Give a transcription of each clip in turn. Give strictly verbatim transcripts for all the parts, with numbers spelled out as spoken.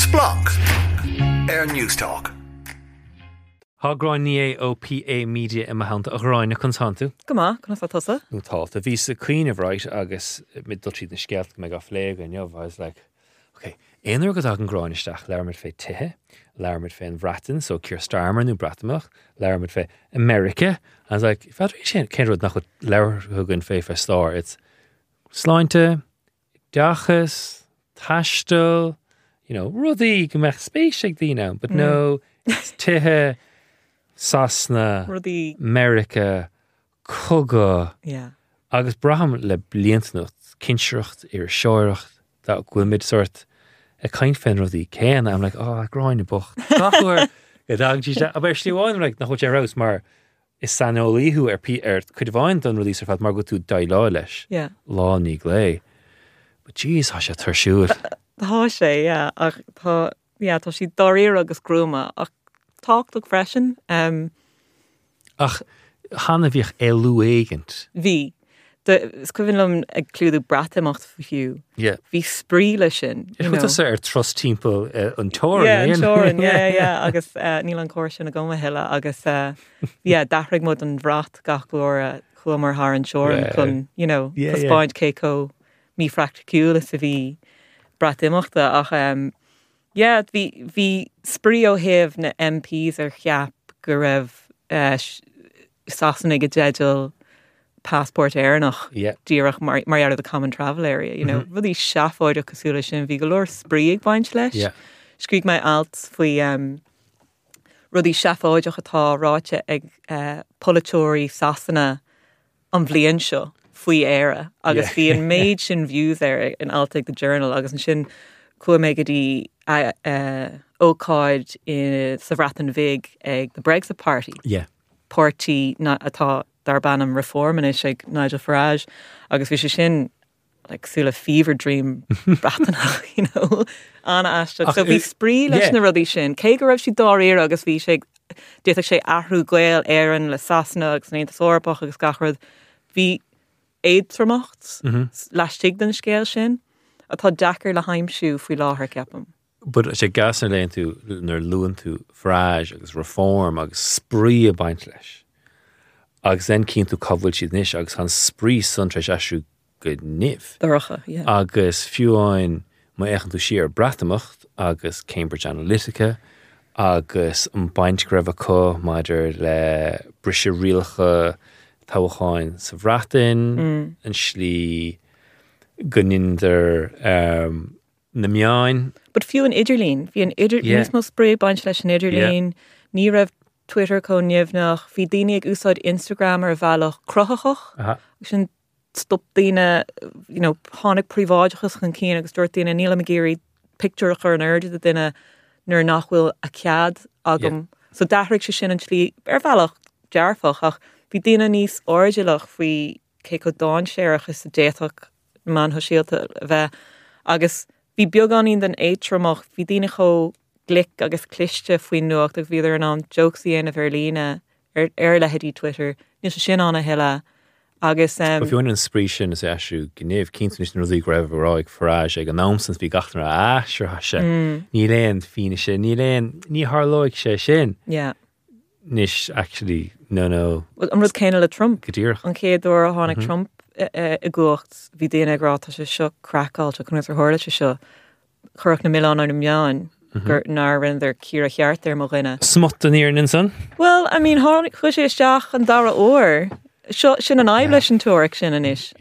Splunk Air News Talk. Hágráin ní é ó P A Media i mahananta a gráinna consantu. Gama, can I tosa? No táta ví a queen of right agus mid dutí na scealt me go phléig and I was like, okay, éonar go an gráinisteach learmid fé tithe, learmid fé an Bratton, so Keir Starmer nú Bratamach, learmid fé America. I was like, if I can't rud nach leir hugan fé fé star, it's sláinte, dachas, tastal, you know, rudí go meach spéisiach dí now, but mm. no, it's tithe, Sasna, Rudí America, Cuga, yeah. agus braham le bliantnut, kinshrucht, ir shoiracht, that gwymid sort, a kind fen rudí céan, I'm like, oh, groin y boch. Gachwer, gydag gisda, aber actually one like, nach what you're out, mar, is sanoli who er pi er, could find done release of mar go to die law lesh. Yeah. Law ni glay. But jeez, hasha tershur. Tá sé, yeah. Ach, tá, yeah, tá si dorir agus grúma. Ach, talk look freshen. Um, Ach, hanna vich elu agent. Vi. De scuvinlum ag clúdú bratamocht fiú. Yeah. Vi spríle sin. Is what a trust temple uh, on tour. Yeah, on tour. Yeah, yeah. Agus uh, níl an cóir sin a goma heile. Agus, uh, yeah, dachrig mod an vrat gach glóra chumar har an shore and chun, you know, yeah, yeah, yeah. spáint keiko mi fracticúla sa vi bratamochta. Ach, um, yeah, vi, vi sprío hef na M Ps ar chiap go raibh uh, sasannig a jedil passport airnach yeah. díreach mar, mar out of the common travel area, you know, mm-hmm. Rudí seafáid a cosúla sin bhí go leor spríig baint leis. Yeah. Scríg mai alt faoi um, rudí seafáid a atá ráite ag uh, polatóirí sasanna an bblion seo faoi éire. Agus yeah. bhí an méid sin views there in Altig the Journal, agus an sin cua méid go dtí uh, ócáid in sa Bhratan Vig ag the Brexit Party. Yeah. Party na atá dar banam reform and is like Nigel Farage agus vi sin like sula fever dream bratanach, you know, Anna Ashton. So vi sprí leis na rudí sin. Cé go raibh si dáir agus vi sé déach sé ahrú gweil éan le sasna agus néint sórpach agus gachrad vi éid tramacht leistig den scéil sin atá dachar le haimsú fui láthair ceapam. But sé gas na leon tú nar luan tú Farage agus reform agus sprí a baint leis. Agus then cín tú cofuil siad níos agus han sprí suntreis asú go nif. Daracha, yeah. Agus fiúáin má échan tú siar bratamocht agus Cambridge Analytica agus an baint greibh có maidir le brise rialcha tábháin sa bhratain mm. an slí gunninder um, na meáin. But fiú an idirlín, fi an idir, yeah. níos mó spray baint leis an idirlín, yeah. Ní raibh Twitter có neamhnach, fi daine ag úsáid Instagram ar bhealach crochachach, uh-huh. sin stop daine, you know, hánig príváidechas chun cín agus dúirt daine níl am géirí picture chur an airde that daine nuair nachhfuil a cead agam. Yeah. So dahraigh sé sin an slí ar bhealach dearfach ach fi daine níos ordialach fao cé go dáin séirechas a déach man ho síalta bheith agus fi beagán den éitramach fi daine cho glic agus cliste faoin nuacht ag bhíidir an an jokesí ana bhirlína ar ar le hedí Twitter níos sin anna heile agus um, If you want an sprí sin is asú gníomh cínta níos rudí greibh ráig Farage ag an námsans bhí gachnar a asir hasise ní léon fíne sin ní léon ní tharlóigh sé sin yeah. Níos actually no no an rud céine le Trump Godíoch. an céadú a tháinig mm-hmm. Trump i gcuacht bhí daine ag rátá sé seo crackáilte chun ar thuirla sé seo chuireach na Milán ar na meáin gur nar rin there Ciara cheart there mo rinne. Smut an ear son? Well, I mean, hánig chu sé isteach an dara óir. Sin an aibh leis an túric sin an isis.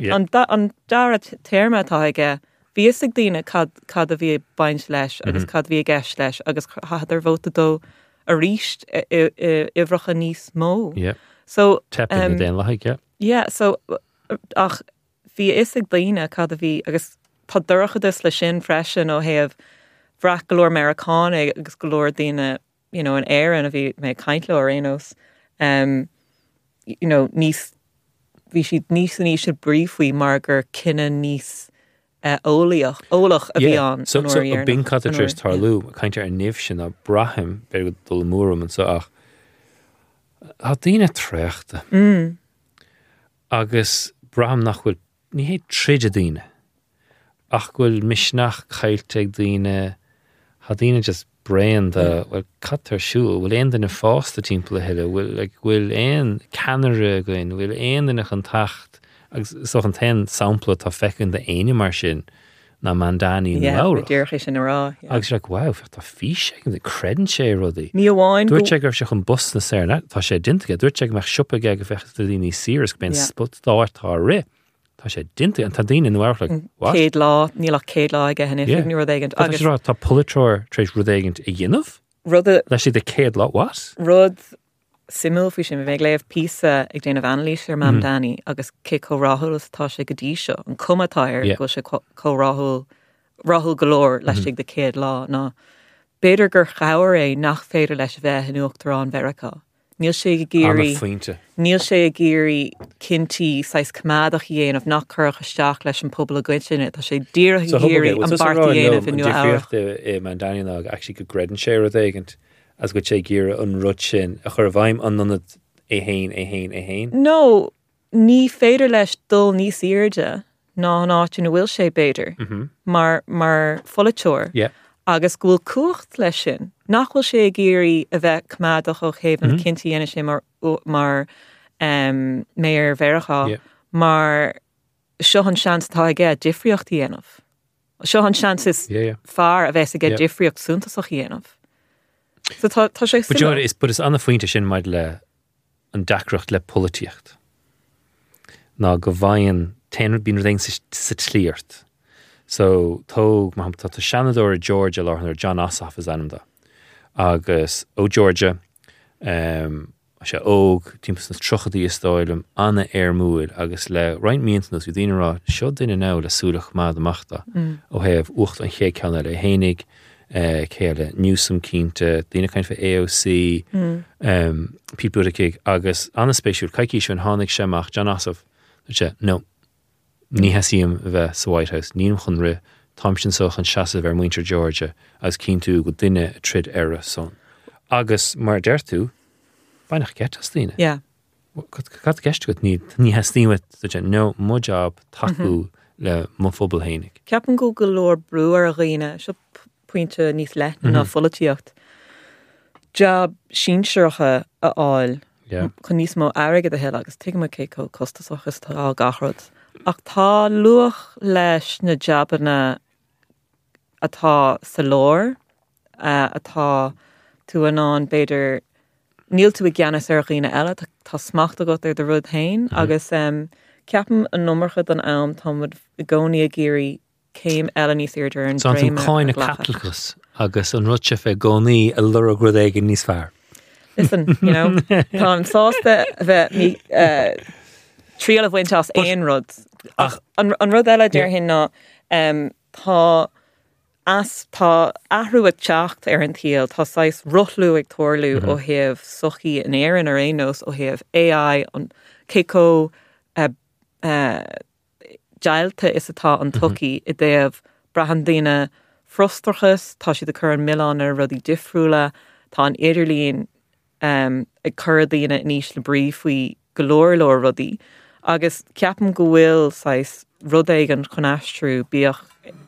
An dara téirme atá aige, bhí ag daine cad a bhí baint leis, agus cad bhí gceist leis, agus chad ar bhóta dó a ríist ihreacha níos mó. Yeah. So, Tapping um, the den like, yeah. Yeah, so, ach, bhí is ag daine cad a bhí, agus tá dúrachadus le sin freisin ó héamh bhrach golóir Americána agus golóir daine, you know, an éireann a bhí mé caintleoir énos. Um, you know, níos, bhí siad níos a níos a bríomhí mar gur cinenne níos uh, ólaach, ólach a bhí an. So, so a bin cad a tris tarlú, caintear a nimh sin a brahim, beir go dul múram an so ach, a daine tréachta. Mm. Agus brahim nach bhfuil, ní hé tríide daine. Ach bhfuil misnach chailte ag daine Hadina just brain the well cut her shoe will end in a fast the team play will like will end Canada going will end in a contact so an ten sample ta feckin the ene machine na mandani in yeah, the dear in a raw. I was like, wow, for the fish, the credit share ruddy. Ní wine. Do check if she can bust the serna. Ta she didn't get. Do check mach shop again if the dini serious ben spot start ta re. Ta she didn't and tadine in the work like what? Cade law, ní like cade law again if you were there. Ta she ta Pulitzer trace rudegent a yinov. Rud. Let's see the cade law what? Rud. Simul fi sin bheith léamh písa ag déanamh anlís ar mam Danny agus cé comhráthúil tá sé go dtí seo an cumatáir go sé comhráthúil ráthúil golóir leis ag de céad lá ná beidir gur chaabhar é nach féidir leis bheith in Uachtarán Mheiriceá. Níl sé go géirí níl sé go géirí cinntií sais cumádach dhéanamh nach chuircha isteach leis an pobl a gcuid sinne tá sé díreach go géirí an bartaí dhéanamh in nua ábhar. Man Danny ná actually go gredin sé rudégant as go sé gira an rud sin a chur bhaim an nonad é hain é hain é hain. No, ní féidir leis dul níos irde ná an áit na bhfuil sé beidir mar mar folatóir agus gúil cuacht leis sin nach bhfuil sé géirí a bheith cumádach ó chéibh cinntií ana sé mar mar méar Mheiriceá mar seo an seans tá aige difriocht dhéanamh. Seo an seans is fearr a bheits aige difriocht súntasach dhéanamh. So tá tá sé But you know, it's but it's an faointe sin maid le an dacrocht le políocht. Ná go bhain ten bín réin sa tlíart. So tóg ma tá Shanador Georgia láthnar John Ossoff is anam da. Agus ó Georgia um sé óg timps na trochadaí istáilm anna air múil agus le roiint miantasú dtíine rá seo duine ná le súlach mád amachta ó héamh ucht an ché ceanna le hénig Uh, céile Newsom cínte, dtíine kind of A O C, mm. um, Pete Buttigieg, agus anna spéisiúil caiicí seo an tháinig séach John Ossoff, sé, no, ní heasíam bheith sa White House, níam chun ri, táim sin soch an seasamh ar Muintir Georgia, as cíntu go duine trid era son. Agus mar deirtú, bainach get as tíine. Yeah. Cad gist go ní, ní heasíam it, no, mo job, taú le mo phobal hénig. Ceapan go go leor breúar a riine, seo pointe níos le ná folatíocht. Job sínseirecha a áil chun níos mó airige a heile agus tuigh cé có costasachas tá á gachrod. Ach tá luach leis na jobanna atá sa lór, uh, atá tú anán beidir níl tú i gceannas ar riine eile tá smacht agat ar de rud hain agus um, ceapan an nummarcha don am tá mud i gcónaí a géirí céim eile níos idir an dréime cáinna Catholicus agus an rud se fé gcónaí a lura grud éige níos fearr. Listen, you know, tá an sásta bheith mí uh, tríal a bhaintás éon rud. Ach, an, an rud eile deir hin ná um, tá as tá ahrú ag teacht ar an tíal, tá sais ruthlú ag tuairlú ó thaobh sochaí an éireann ar éonos ó thaobh A I an céco uh, uh, Jailta is atá an tuki i déobh brahan daoine frustrachas, tá siad a chur an milán ar rudí difriúla, tá an idirlíon um, ag chur daoine níos le brí faoi golóir leir rudí, agus ceapan go bhfuil sais rud éig an chonástrú bíoch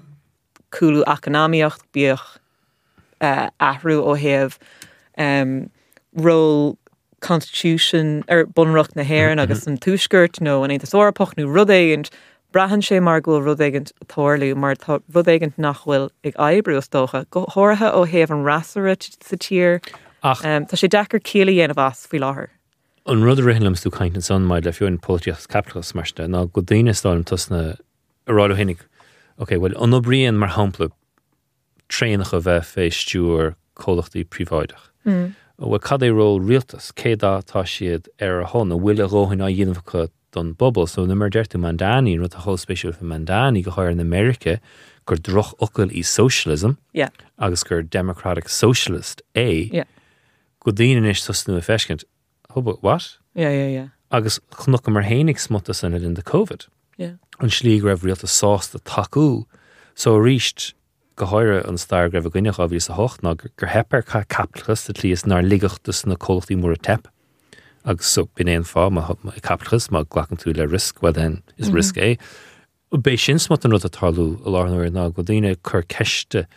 cúlú economíocht, bíoch uh, ahrú ó thaobh um, role constitution ar bunreacht na hhéireann agus an túscairt nó an éantas orpach nó rud éigent brahan sé mar ghfuil rud éigent atórlú mar tá rud éigent nach bhfuil ag aibrú ostócha go háirithe ó thaobh an rasara sa tír um, tá sé dechar cíala dhéanamh as faoi láthair. An rud a rihinlam tú caint an son maid le fiúin políocht capitalist marsta ná go daoine stáilm tusna aráú hinnig. Ok, well, an obríon mar hampla tréanacha bheith fé stúr cólachtaí príomháideach. Mm. Well, cad é ról rialtas, cé dá tá siad ar a hon a bhfuil a róhin á dhéanamh don bubble, so na mar deirtú Mandani, rud a whole spéisiúil fa Mandani go háir in America gur droch ocail í socialism, yeah. agus gur democratic socialist é, yeah. go daoine is susnú a feiscint. Hubba, what? Yeah, yeah, yeah. Agus chnocha mar hénig smutta san in the COVID. Yeah. An slí raibh rialta sásta taú, so ríist go háire an stair raibh a gcuineach a bhí a hocht ná gur hepar cha capitalist at líos nar ligachtas na cólachtaí mór a tep. Agus so bin éon fá má capitalist má ghlachan tú le risk, well then is risk é. Bé sin smut an rud a tarlú a láthair ná go daoine chur ceiste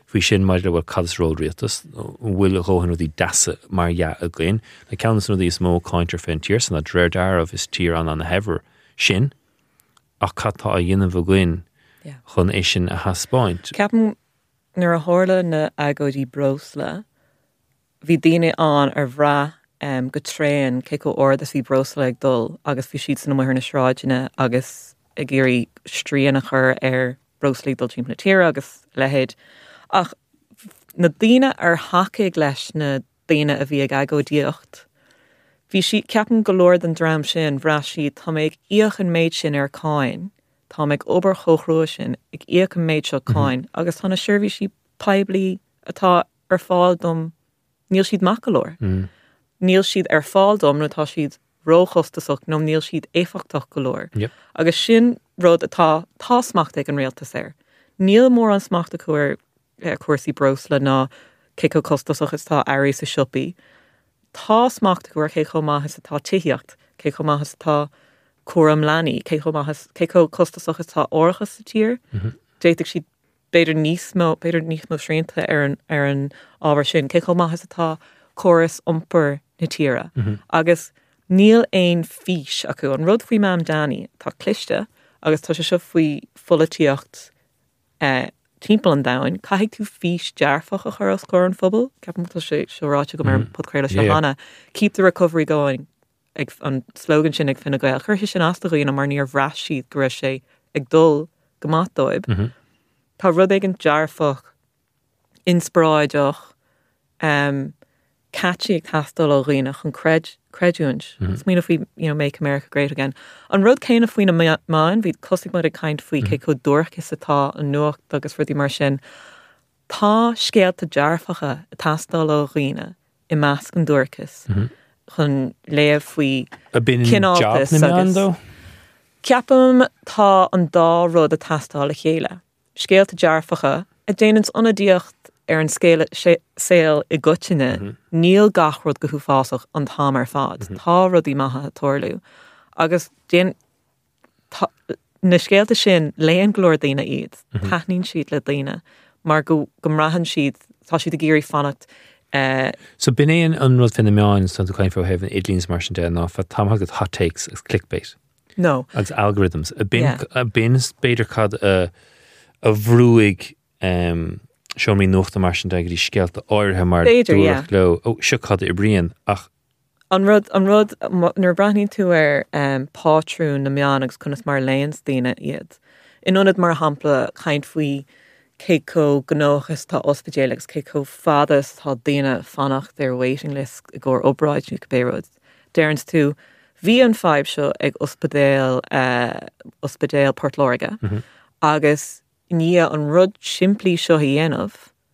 fao sin maidir bhfuil cadasróil rialtas, bhfuil róhan í deasa mar ja a gléin, na ceannas nó dí smó cáintear fin tíir san na dréir darmh is tír an an hever sin, ach cattá a dhéanamh a gléin chun é sin a haspáint. Ceapan nuair a tharla na agóidí brosla, bhí daine an ar bhrá um, go tréan cé go ordas bhí brosla ag dul, agus bhí siad san mhuir na sráidine, agus a géirí stríanna chur ar broslaí dul tímpla tíre agus lehéid. Ach, na daine ar hacaigh leis na daine a bhí ag agóidíocht. Bhí si ceapan go leor den drám sin bhrá siad tá méid íoch an méid sin ar cáin, tá méid obair chóchrú sin ag íoch an méid seo cáin, agus tána seirbhí si peblií atá ar fáil dom níl siad mac go leor. Mm. Níl siad ar fáil dom nó tá siad róchostasach nó níl siad éfachtach go leor. Yep. Agus sin rud atá tá smacht ag an réaltas air. Níl mór an smacht a chuir uh, cuasaí brosla ná cé go costasach is tá airí sa siopaí. Tá smacht go cé go maithas atá tííocht, cé go maithas atá cuam leanaí, cé go maithas cé go costasach atá orchas sa tír. Déiteigh siad beidir níos mó beidir níos mó srianta ar an ar an ábhar sin, cé go maithas atá choras iompar na tíre. Agus níl éon fís acu an rud faoi mám Danny tá cliste agus tá sé seo faoi folatíocht uh, timppla an dain, caiigh tú fís dearfach a chur as scór an phobal, ceapan tá sé seoráte go mar podcréile se hana. Keep the recovery going ag an slogan sin ag finna gail. Chuir sin astaíon mar níor bhreis siad go raibh sé ag dul go mátdóibh. Tá rud ag an dearfach inspráideach um, catchy ag tastal ó rianach an cred creúint. It's mean if we, you know, make America great again. An rud céine faoin na máin, bhí cosig mar a caint faoi cé go dúrchas atá an nuacht agus rudí mar sin. Tá scéalta dearfacha a tastal ó riine i measc an dúrchas chun léamh faoi A bin job na meán dó? Ceapam tá an dá rud a tastal a chéile. Scéalta dearfacha a déanans anadíocht ar an scéile saoil i gutine, níl gachrod go thuúfásach an tám ar fad. Tá rudí maithe a toirliú. Agus déan na scéalta sin léon glór daine iad, taithnín siad le daine, mar go gomrahan siad, tá siad a géirí fannacht. Uh, so bin éon an rud fin na meáin san tú chuin fá hefn idlíns mar sin de ná fa tam hagad hot takes as clickbait. No. Agus algorithms. A bin, Yeah. a bin beidir cad a, a bhrúig um, seo mí nuachta mar sin de go dtí scealta áirithe mar Beidir, yeah. dúireach leo. Ó, seo cad i bríon ach An rud, an rud, nuair brathnín tú ar um, pátrún na meán agus chunas mar léons daine iad. Inionad mar hampla chaint faoi cé có gnóchas tá ospidéal agus cé có fadas tá daine fannacht ar waiting list i ggur obráid nu cabbéród. Dearns tú, bhí an feib seo ag ospidéal uh, ospidéal Port Lorga, agus ní an rud simplí seo a dhéanamh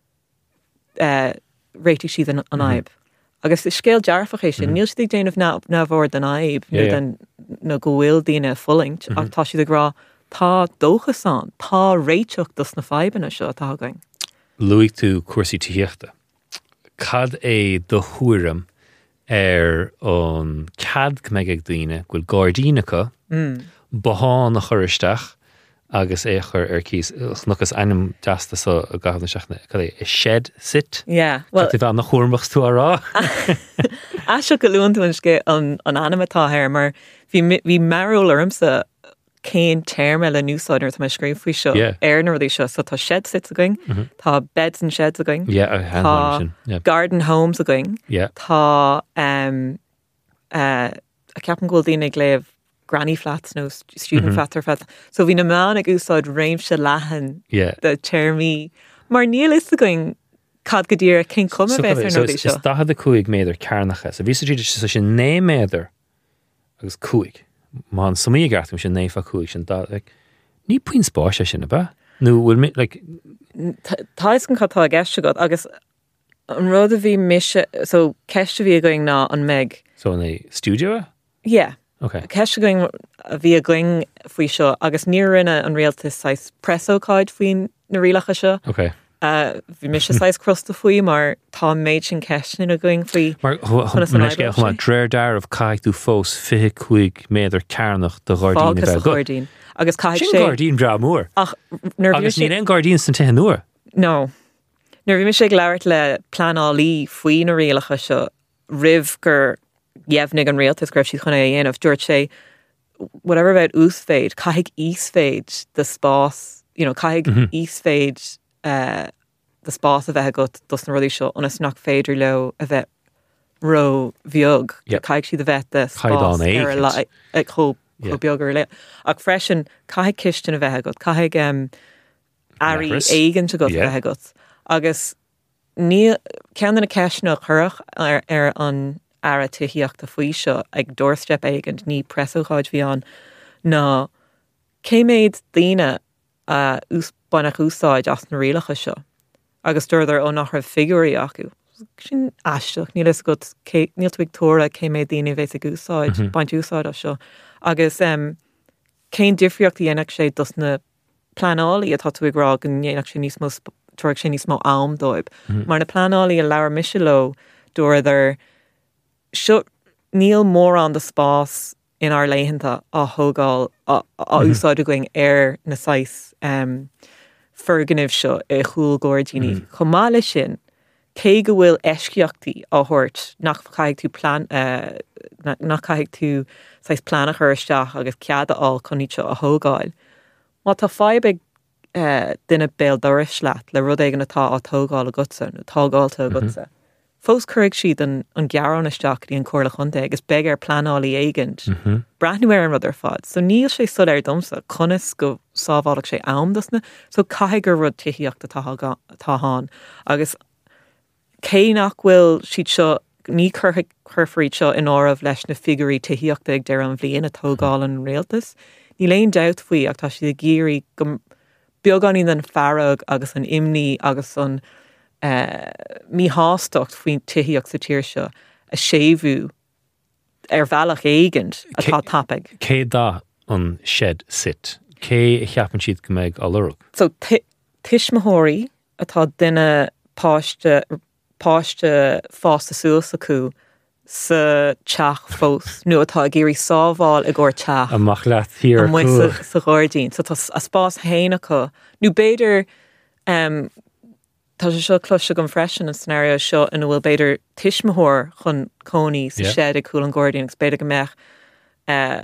uh, réití siad an, an aib. Agus is scéal dearfach é sin, níl siad déanamh ná, ná bhór den aib, Yeah, yeah. den na go bhfuil daine fullingt, ach tá siad agrá tá dóchas an, tá réiteach dus na feibanna seo atá going. luigh tú cuasaí tíochta. Cad é do thuairim ar an cad meid ag daoine ghfuil gáardínacha baháin na choristeach agus é chur ar cís nuchas einam deasta sa a gahanna seachna cad é is shed sit. Yeah, well, Tá bheith na chóirmachs tú ará. a seo go luúntúin ske an, an animatá hair, mar bhí mi- bhí marúil armsa céin terme le núsáidir tá scríb faoi seo Yeah. airnar dí seo, so tá shed sit a going, tá beds and sheds a going, Yeah, a hand tá sin. Yeah. garden homes a going, Yeah. tá um, uh, a ceapan ghfuil daine ag léamh granny flats nó st- student flats ar flats. So bhí na meán ag úsáid réimse lehan Yeah. de termí. Mar níl is a going cad go dtír cén cum a So, bheith ar so nó dí is, seo. is dahad a cuaig méidir cairnacha. So bhí sé so sin né méidir agus cuaig. Má an sumí gartum sin néfa cuaig sin da. Like, ní puin spáise sin a ba? No, bhfuil mi, like, Táis gan chattá a gceiste go agus an rud a bhí mise, so ceiste bhí a going ná an meg. so in a studio? Yeah. Okay. Ceiste going a bhí a going faoi seo agus ní rinne an réaltas sais pressoáid faoin na rialacha seo. Okay. Uh, bhí mise sais crosta faoi mar tá méid sin ceistin a going faoi. Maar Chuna san man aibil ma sé. dréir dar of caiig tú fós fi cuaig méidir cairnach de gáardín Fágus a a go. chuirdín. Agus caiig Sin sé. gáardín dra mór. Ach, nar bhí Agus ní sé. an gáardín san te nuair. No. Nuair bhí me sé leabhart le planálí faoin na rialacha seo ribh gur dhéimhnig an rialtas greibh siad chuna dhéanamh dúirt sé whatever about úsfeid, caithfidh ísfeid the spás, you know, caithfidh mm-hmm. ísfeid uh, the spás a bheith agat dus na rudí seo onas nach féidir le a bheith ro bheag yep. caithfidh siad a bheith the spás ar a ag chó beag ar le ach freisin caithfidh ciste a bheith agat caithfidh um, airí éigean a go bheith agat agus ní cean na ceisna churach ar, ar an ara tuíocht a faoi seo ag doorstep éigent ní presóáid bhí an ná cé méid daoine uh, ús bannach úsáid as na rialacha seo agus dúirdar ó nach raibh figurí acu sin aisteach níl is go níl Victoria cé méid daoine bheits ag úsáid mm-hmm. baint úsáid a seo agus um, cén difriocht dhéanaach sé dus na planálaí atá tú ag rá an dhéanaach sé níos mó tuaigh sé níos mó am dóibh mm-hmm. mar na planálaí a leabhar misiló dúirdar seo níl mór an de spás in our leihananta a thógáil a, a mm-hmm. úsáid a going ar na sais um, ferganibh seo i chúl Gordini. Mm-hmm. Chomáile sin cé go bhfuil eisceachtaí á thuirt nach caiigh tú plan uh, nach caiigh tú sais planach ar isteach agus cead aáil chuní seo a thógáil. Má tá fáib uh, duine béaldoris leat le rud éigen atá á thógáil a gutsa nó tágáilta a gutsa. Mm-hmm. Fós chuig siad an, an gearan isteach í an cóirla chunta agus beag ar planálaí éigent. Mm-hmm. Brathnú ar an rud ar fad. So níl sé sud ar domsa conas go sábhálaach sé am dosna. So caiigh gur rud tuíocht táán. Agus cé nach bhfuil siad seo ní chuirfaí seo in ámh leis na figurí tuíochta ag deir an bhlion a tógáil an réaltas. Ní léon doubt faoi ach tá siad a géirí go beag an íon an fearrag agus an imní agus an Uh, mí hástocht faoin tuíocht sa tíir seo a sébhú ar bhealach éigent atá tapig. Cé dá an shed sit? Cé cheapan siad go méid a lurug? So tiismathirí atá duine páiste páiste fásta suas acu sa teach fós nu atá géirí sábháil i ggur teach. Amach leat tír acu. Sa gáirdín. So tá a spás héine acu. Nú béidir um, tá sé seo cloise go freisin an scenario seo in bhfuil beidir tiismithór chun cónaí sa séad ag cúil an Gordon agus beidir go meach uh,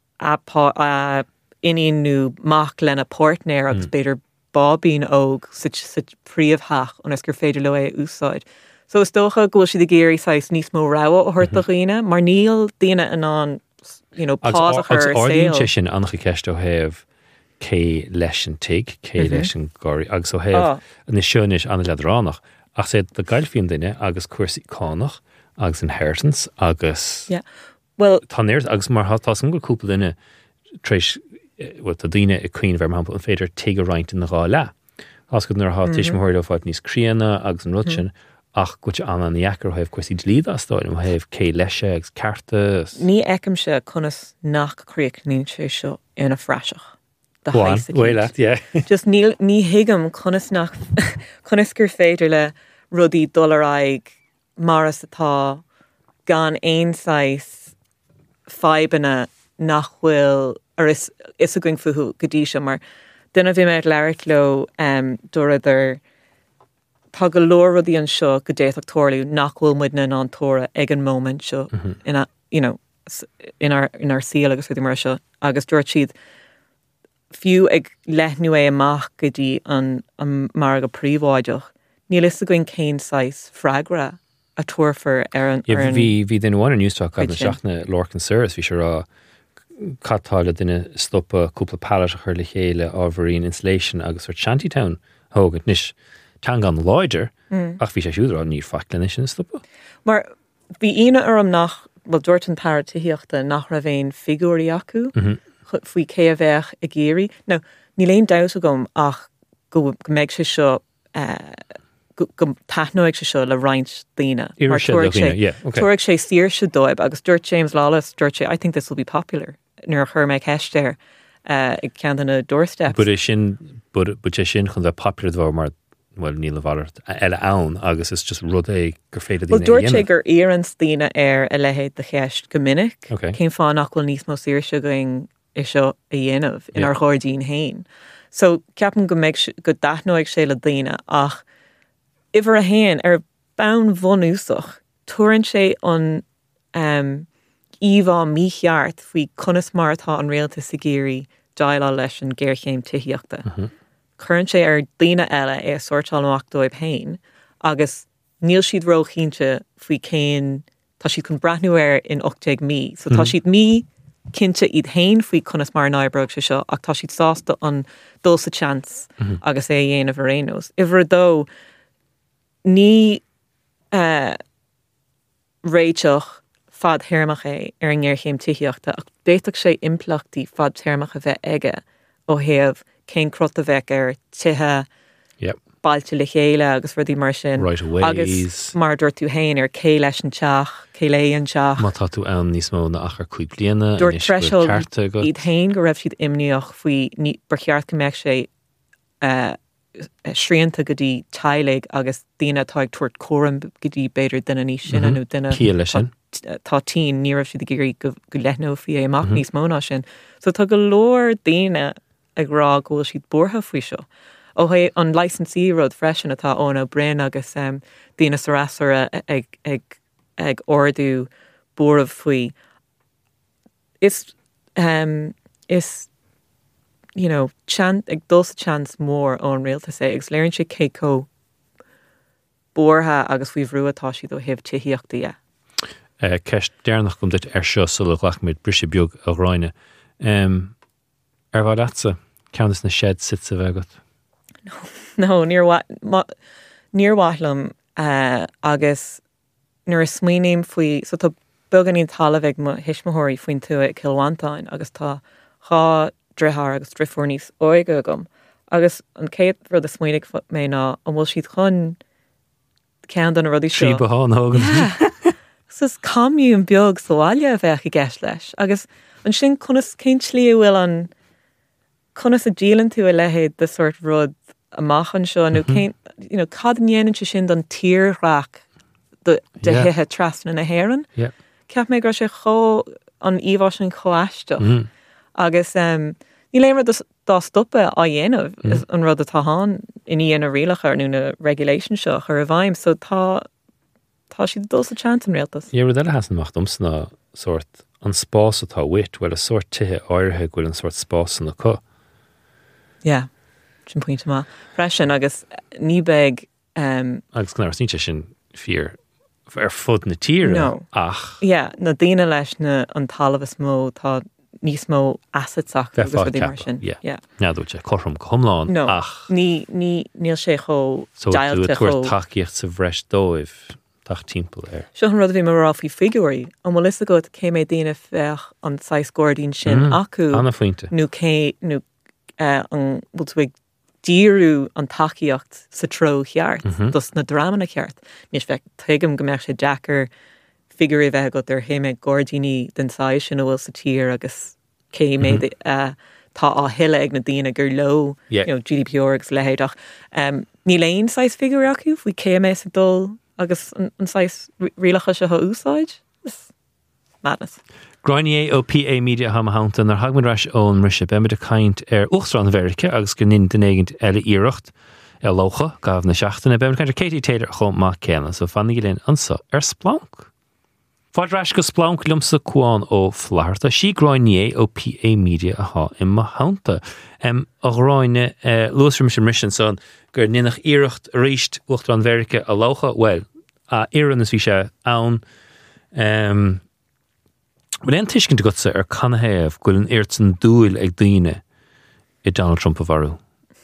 uh, iníonú mach lena portnéir agus mm. beidir bobbín óg sa príomhtheach an is gur féidir le é úsáid. So is dócha ghfuil siad a géirí sais níos mó ráha ó thuirt a riine, mar níl daine an an you know, pás a chur saoil. Agus ordaíonn sin annach ceist ó thaobh cé leis an tig, cé leis an goirí, agus ó thaobh an is seonis anna ledránach. Ach sé de gailfíon duine agus cuasaí cánach, agus inheritance, agus yeah. well, tánéir agus mar tá san go cúpla duine tréis wat a daine i cuioin bhar an féidir tig a roinnt in na gá le. As go nuair há tiismthóir le fáid níos críanna agus an rutin, ach go an an iachar thaobh cuasaí líad as táil, nó thaobh cé leise agus cartas. Ní eicim se chunas nach críoc níl sé seo ina freiseach. Bhfuil yeah. Just ní ní hiigem chunas nach chunas gur féidir le rudí dularaig maras atá gan éonáis faibanna nach bhfuil ar is is a going fuhu go dtí se mar duine bhí méid leirt le um, dúidir tá go leor rudí an seo go déach tóirliú nach bhfuil muidna an tóra ag an moment seo mm-hmm. ina you know in our in our síl agus ruí mar seo agus dúirt siad fiú ag lethnú é amach go dtí an, an mar go príomháideach. Níl is a going céin sais freigra a tuairfar ar an... Yeah, bhí bhí den bháin newstalk an seachna Lorcan Suras, bhí se rá catáile duine stoppa cúpla pálas a chuir le chéile ábharín insulation agus ar Shantytown hógad níos tan gan láidir mm. ach bhí sé siúdrá níor faclan sin stoppa. Mar bhí ine arm nach bhil dúirt an páir tuíochta nach ra bhéin figúrí acu mm-hmm. faoi cé a bheith a géirí. No, ní léon dabhta gom ach go méid sé seo go taithnoigh sé seo le roinnt daoine. Mar tuairg sé sír se dóibh agus dúirt James Lawless dúirt sé I think this will be popular nuair chur méid heisteir ag cean na doorsteps. Bud é sin bud é sin chun bheith popular bhar mar well níl bhar eile ann agus is just rud é gur féidir Well dúirt sé gur éan daoine ar a lehéad de cheist go minic cén fáin nach bhfuil níos mó sír se going is seo a dhéanamh in ar ghordín hain. So ceapan go méid go dathnóigh sé le daoine ach Iver a hain ar baun von úsach, tuarann sé an um, Eva mícheart faoi conas martá an réalta sa géirí dailá leis an géirchéim tuithíochta. Mm-hmm. Cuireann sé ar daoine eile é suirteáil amach hain, agus níl siad ro cínte faoi céin tá siad chun brathnú air in ochtéag mí. So tá Mhm. siad mí cinnte iad hain faoi conas mar náibreog se seo, ach tá siad sásta an dulsa chance Mhm. agus é dhéanamh arénos. Ifar dó ní uh, réiteach fad thermach é ar an ggéirchéim tuithíochta, ach béiteach sé implachtaí fad thermach a bheith aige ó thaobh cén crot a bheith ar tithe Yep. bailte le chéile agus rudí mar sin. Right away. Agus mar dúirt tú hain ar cé leis an teach, cé lé an teach. Má tá tú ann níos mó na achar chuig bliana. Dúirt threshold Carta go. iad hain go raibh siad imníoch faoi ní barcheart go mbeadh sé uh, sríanta go dtí tailig agus daoine táid tuairt choram go dtí beidir duine níos sin nó duine Cíal sin. tá tí ní raibh siad géirí go go lethnó fí é amach níos móna sin. So tá go leor daoine ag rá ghfuil siad bortha faoi seo. ó hé an licensee rud freisin atá óna brein agus um, daoine sarasara ag, ag, ag ordú bormh faoi. Is, um, is you know, chan, ag dulsa chance mór ón réalta sé, ag léironn sé cé có bortha agus faoi bhrúatá siad ó hebh tuithíochtaí é. Uh, Ceist dearnach gom dit ar seo sulla ghlachmid brise beag a gráine. Um, ar bhd atsa, ceannas na shed sit sa bhegat? No, níor waithlam uh, agus nuair a smaoiníim faoi, so tá began íon talamh mo hisismothirí faoin tú ag Kilwantáin agus tá chá drithar agus drifúir níos óige agam. Agus an céad rud a smaoinigh mé ná an bhfuil siad chun cean an rudí Trí seo. beán hágan. Sus camú an beag sáile a bheith i gceist leis. Agus an sin conas cén slí bhfuil an conas a díalann tú a lehéad de sort rud amach an seo, nó cén, you know, cad an dhéanann sé sin don tíorthreach de, de Yeah. hithe trasna na héireann. Yeah. Ceap mé gur sé cho an íomhá sin choáisteach. Mhm. Agus um, ní léimar dá stoppe á dhéanamh is an rud atá háin in dhéana rialach ar nó na regulation seo ar a bhaim, so tá tá siad dul sa chant an réaltas. Ie rud eile has an macht omsna sort an spás atá wit, well a sort tithe áirithe gwyl an sort spás an a co. Yeah, sin pointe má. Freisin agus ní beg um, Agus gnar sníte sin fear ar fud na tíre. No. Ach, yeah, na daine leis na an talamh mó tá níos mó assetach Bheith agus fáil rudí mar ceappa, sin. yeah. Yeah. neadú sé chom chomláin. No, Ach, ní ní níl sé cho so tú dailte a tuair cho. takeíocht sa bhreis dóibh tach timppel ar. Seo an rud a bhí mar ráí figurí, an bhfuil is a go cé mé daine fech an sais Gordín sin Mm, acu Anna faointe. nó cé nó uh, an bhil tú ag díú an takeíocht sa tro cheart, Mhm. dus na drámanna cheart. Nís bheith tuigim go meach sé Jackar figurí bheith go ar héime Gordíní den sais sin bhfuil sa tír agus cé mé uh, tá á hiile ag na daine gur lo, Yeah. you know, G D P R agus lehéadach. Um, ní léon sais figurí acu, faoi cé mé sa dul agus an, an sais rialacha se ha úsáid. It's madness. Groine ó P A Media ha haunta ar hagman ras ón rise be a kaint ar Uchtrán America agus go nin den eigent eile íirecht ar locha gaf na seachtainna be kaint Katie Taylor chom má céna so fannig linn ansa ar splank. Fád ras go splank lumsa cuán ó flaharta sí groine ó P A Media a ha in ma haunta. Um, a groine uh, Lewis from Mission son gur ninach íirecht ríist Uchtrán America a locha well a iran is vi sé ann um, Well, ein tiiscin gotsa ar canhéamh gwyl an eirt an dúil ag daine i Donald Trump a bharú.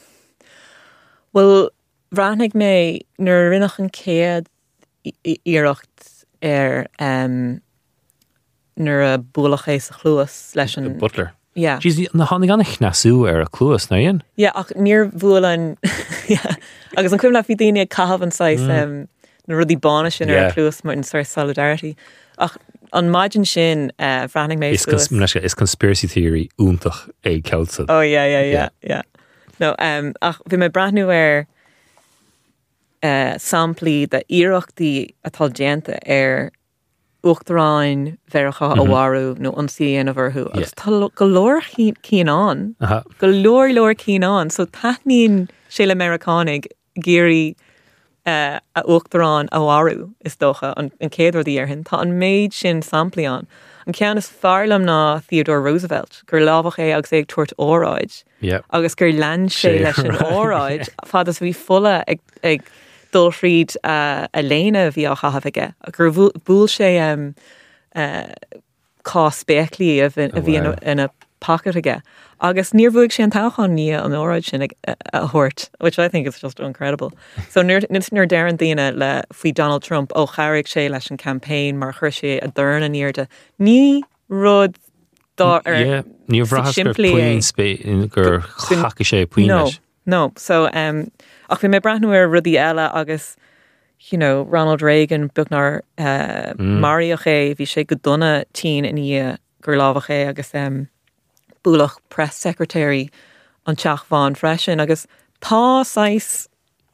Well, bhreathnaigh mé nuair rinneach an céad íirecht ar um, nuair a búlach é sa chluas leis an... Butler. Yeah. Jeez, na hánig anna chnasú ar a clúas, na ian? Yeah, ach níor bhúil an... yeah. Agus an cuim le fi daine cahabh an sais um, na rudí bána sin ar Yeah. a clúas mar an sort of solidarity. Ach, an maidin sin uh, bhreathnaigh mé Is, cons- clúas. is conspiracy theory úntach ag celsa. Oh, yeah, yeah, yeah, Yeah. yeah. No, um, ach, bhí mé brathnú ar uh, samplaí de íireachtaí atá déanta ar Uachtaráin Vercha a bharú nó ansaí ana bharthú. Agus tá lo- go leor cíán, Aha. go leor leor cíán, so taithníonn sé le Americanig géirí uh, a uachtarán áharú is dócha an céadú dí arhin, tá an méid sin samplaán. An cean is fearlam ná Theodore Roosevelt, gur lábhach é agus ag tuairt óráid, Yep. agus gur lean sé leis an óráid, fadas bhí fulla ag, ag dulríd uh, a léine bhí á chahabhaige, a gur bhúil sé um, uh, cá spéclí a bhí wow. ina pocket aige. Agus níor bhuaig sé an táchan ní an óráid sin ag- a, a hort, which I think is just incredible. So níor níor dearan daine le faoi Donald Trump ó charigh sé leis an campaign mar chuir sé a dúrna níorda. Ní rud dá ar Yeah, níor bhrachas gur simply puin é- spé gur chaca sé puin No, leis. no. So, um, ach bhí mé brathnú ar rudí eile agus, you know, Ronald Reagan bugnar uh, Marioch é, bhí sé go donna tí in í gur lábhach é agus um, búlach press secretary an teach bháin freisin agus tá sais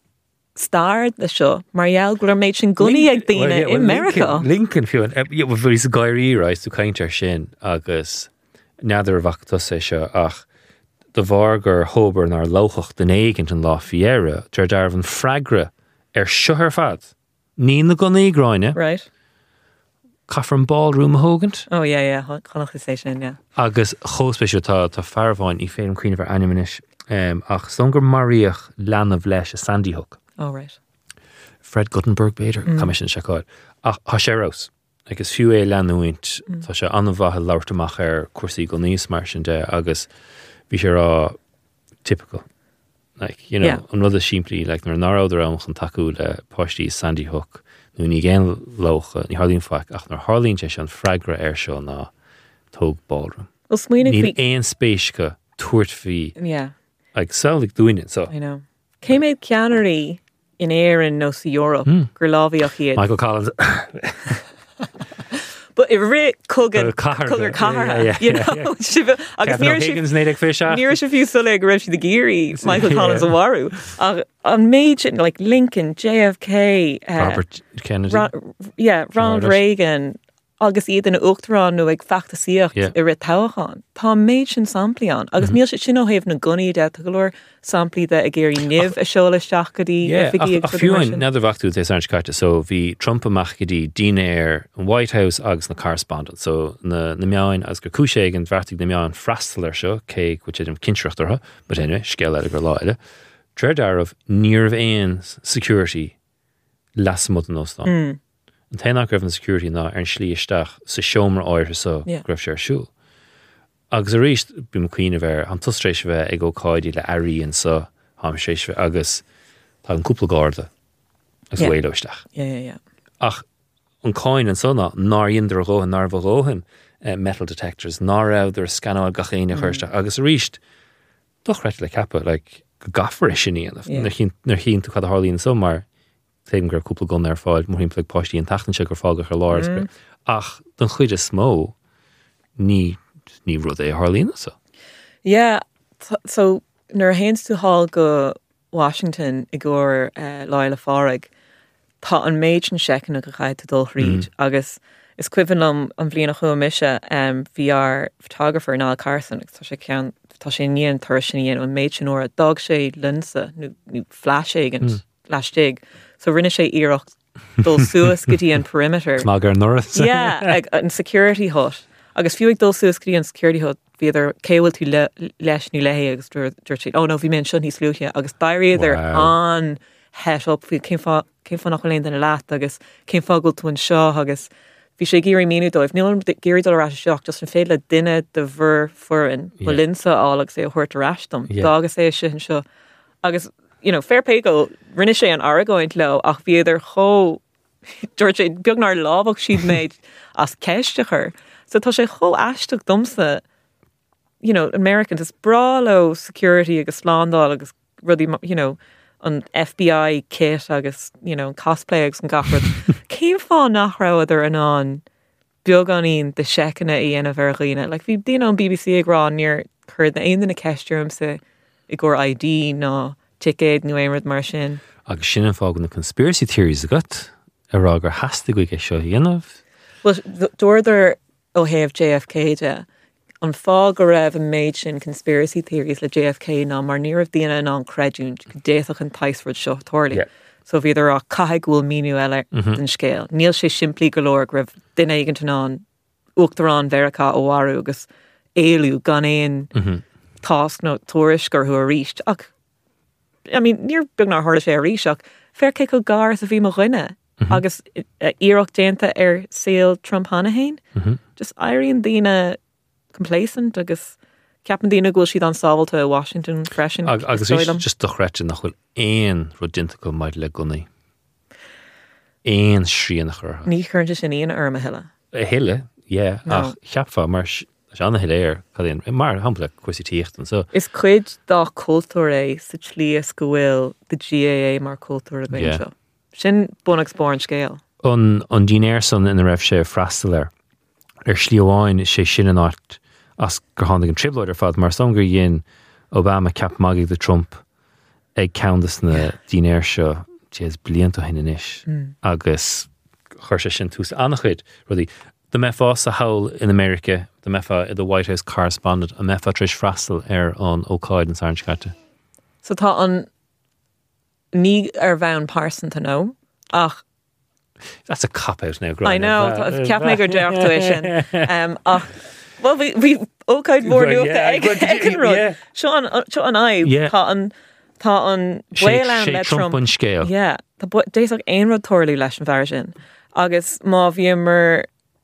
starred le seo, Marielle gur méid sin gunnaí ag daine Well, yeah, well, in America. Lincoln fiúin, bhí bhí gaiirí ráis tú caiintear sin agus neadidir bhachtta sé seo ach de bhar gur hóbar nar lochach den éigent an lá fiéire, tar dar an freigra ar siúthar fad. Ní na gunnaí gráine, Right? caithfar an ballroom a hógant, Oh, yeah, yeah, chonach is sé sin, yeah. agus chóspéisiú tá tá fearmháin í féim cuioine bhar animanis, um, ach son gur maríoch leanamh leis a Sandy Hook. Oh, right. Fred Guttenberg Bader, mm. commission seáid. Ach, ha sé rás. Agus fiú é leanúint, mm. tá sé anmhathe láirtamach ar cuasaí go níos mar sin de, agus bhí sé rá typical. Like, you know, Yeah. an rud a siimplí, like, nar náráidir am chun taú le páistí Sandy Hook, nó ní géan locha, ní hálín faic, ach nar hálín sé an freigra ar seo ná tóg ballroom. Well, smuoinnig Níl bhí... éon spéisce tuairt fhí, Yeah. like, saolig doing it, so. I know. Cé méid ceannarí in éan nó sa Europe gur lábhíoch iad. Michael Collins, But i ri cugad Uh, Carr, cugad yeah, carra, yeah, you yeah, know. Sibh- Agus Kevin níor si O'Higgins néidir fish out. níor si fiú sulla ag raibh si de géirí Michael Yeah. Collins a warú. Ach, an méid sin, like Lincoln, J F K, uh, Robert Kennedy. Ro- yeah, Ronald Irish. Reagan, agus iad in uachtarán nó ag feachtasíocht Yeah. i ri táchán. Tá méid sin samplaán. Agus níl si sin ó héobh na gunaí de tá go leor samplaí de a géirí nimh a seola seach go dtí Yeah, fiigi a, a fiúin neidir bhachtú é san caite, so bhí Trump amach go dtí daine ar an White House agus na correspondent, so na, na meáin agus gur cúiséig an bharrtaigh na meáin freistal ar seo, cé go idir cinseachtartha, but anyway, scéal eile gur láile. Treir darmh níor bhéon security las mud an óstán. An tainach raibh an security ná ar an slí isteach sa seomar áir so Yeah. raibh sé ar siúl. Agus a ríist bu mo cuioine bheith an tustrééis bheith ag go cáidí le airí an sa háimséis bheith agus tá an cúpla gáda agus Yeah. bhhéilóisteach. Yeah, yeah, yeah. Ach an cáin an sona ná iondar róhan nar bhróhan uh, metal detectors, ná ráidir scanáil gachéine mm. chuirte agus a ríist dochreit le cappa like, go gafar is sin íanamh. Yeah. Nar chin tú cad a hálíonn so mar téim gur cúpla gun ar fáil, mar hín pleg páistí an tatan se gur fága chu láir. Mm. Ach don chuid is smó ní ní rud é hálíonn so. Yeah, t- so nuair hains tú hall go Washington i ggur uh, Láile Fáraigh, tá an méid an secin a go chaid a dul ríd, agus is cuihann am an bbliana chu mise um, V R photographer Niall Carson, agus tá sé cean tá sé níon thuir sin íon an méid sin óra dag sé linsa nó nó flashéigent leistigh, so rinne sé íirecht dul suas go dtí an perimeter. Má gur nuras. Yeah, ag an security hut. Agus fiú ag dul suas go dtí an security hut, bhíidir céhfuil tú le, leis ní léthe agus dúir siad, ó nó bhí mé sin hí slúthe, agus dairiadidir Wow. an het up, bhí céim fá nach léon den leat, agus céim fágul tú an seo, agus bhí sé géirí míú dóibh, níl géirí dul ará seach, just an féad le duine de bhur furin, Yeah. yeah. linsa álag sé a chuirt arástam, Yeah. dágus é sin seo. Agus, you know, fair pay go, rinne sé an aragóint le, ach bhíidir cho, dúir sé beagnar lábhach siad méid as ceisteachar. So tá sé cho aisteach domsa, you know, Americans is bralo security agus slándal agus rudí, you know, an F B I kit agus, you know, cosplay agus an gafrad. Céim fá nach ráidir an an beag an íon de secanna í ana bhar like bhí dín an B B C ag rá níor chuir na aon na ceistúm sa i ggur I D ná ticket nó éimrad mar sin. Agus sin an fágan na conspiracy theories a gut, a rá gur hastig go é seo dhéanamh. Well, dúirtar ó héamh J F K de, an fá go raibh an méid sin conspiracy theories le J F K ná mar níor daine an creidún go déach an taisford seo tórlaí. Yeah. So bhí idir á caitheag bhfuil míniú eile den scéal. Níl sé simplí go leor raibh duine aigeann an uachtarrán Verachá ó Warú agus éilú gan éon tasc nó tuairisgur thu a ríist. Ach, I mean, níor beag ná thuirla sé a ríist ach fair cé go gár a bhí mo ghine. Agus íireach déanta ar saoil Trump Hanahain. Just airíonn daoine complacent agus ceapan daoine ghfuil siad an sábhailta a Washington freisin. Ag, agus is just do chreite nach bhfuil éon rudinta go maid le gunnaí. Éon sríanach ar. Ní chuirte sin íon ar a heile. A heile, yeah. No. Ach, cheapfa, mar seanna heile éir, cadéon, mar hampla cuasaí tíochtan. So, is cuid dá cultúr é sa tlíos go bhfuil the G A A mar cultúr a ghain seo. Sin bunach spór scéal. An an dínéir san ina raibh sé freastal ar ar slíomháin sé sin an áit as gur tháinig an tribleoid ar fad mar son gur dhéon Obama ceap magigh de Trump ag ceantas na dínéir seo tíos blianta hin inis agus chuir sé sin tús annach chuid rudí the M F A sa hawl in America, the M F A the White House correspondent, a M F A Trish Frassel ar an Ócáid an Sarnscate. So tá an ní ar bhean parson to know. Ach, that's a cop-out now, I know, ceap mé gur deach tú sin. Um, ach, well, we we Ócáid mór nuachta ag an rud. Seo an aib, tá an tá an bhil an le Trump an scéal. Yeah, tá dééis ag aon rud toirlú leis an bhar sin. Agus má bhí mar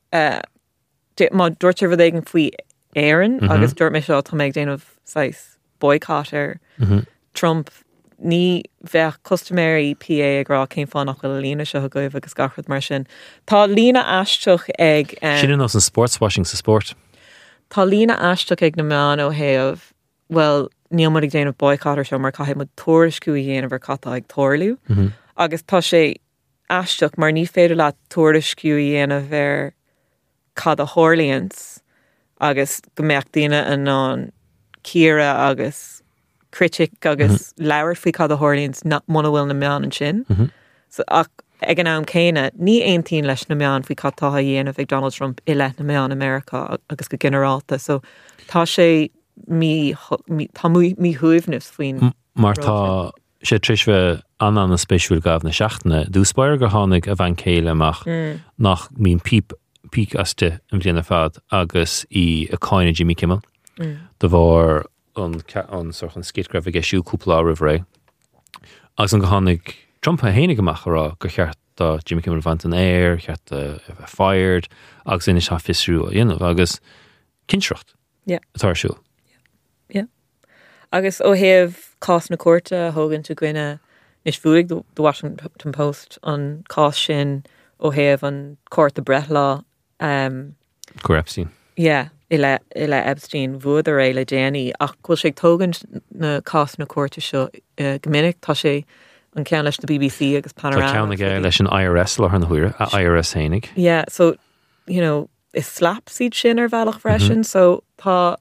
má dúirte bh éigen faoi éan, agus dúirt mé seo tá méid déanamh sais boycott ar Trump. Ní bheith customary P A agrá céim fáin nach bhfuil lína seo goibh agus gachard mar sin. Tá lína aisteach ag... Sin an os an sportswashing sa sport. Tá lína aisteach ag na meán ó héamh, well, níl mar ag déanamh boycottar seo mar caiith mo tuairisciú i dhéanamh ar catá ag toirliú. Agus tá sé aisteach mar ní féidir le tuairisciú i dhéanamh ar cad a Horleans agus go mbeadh daoine an an Ciara agus critic agus mm-hmm. leabhar faoi cad a Horleans na muna bhfuil na meán an sin. Mm-hmm. So ach ag an am céine, ní aontaíonn leis na meán faoi cad tá a dhéanamh ag Donald Trump i leith na meán America agus go generalta. So tá sé mí tá mí thuimhnas faoin. Mar tá sé trisbheith an an spéisiúil gabh na seachtaine, dú spáir go tháinig a bhain céile amach mm. nach mín píp píc aste an bbliana fad agus i a cáine Jimmy Kimmel. Mm. De bhar an an sort an skate-graph ag eisiú cúpla ára bhré. Agus an go tháinig Trump a hénig amach rá go cheart a Jimmy Kimmel bhaint an air, cheart a fired, agus inis ha fisrú a dhéanamh agus cinsreacht. Yeah. Atáirsúil. Yeah. Agus ó héamh cás na cuarta thógann tú gcuine níos fuaig do Washington Post an cás sin ó héamh an cuarta Breithlá. Um, Cúir Epstein. Yeah. Ile ile Epstein bhuad ar éile déanaí ach chuil sé tógann na cás na cuarta seo uh, gomininic tá sé an cean leis na B B C agus Panorama. Tá ceann aige leis an I R S le an huair, a I R S hénig. Yeah, so, you know, is slap siad sin ar bhealach freisin, mm-hmm. so tá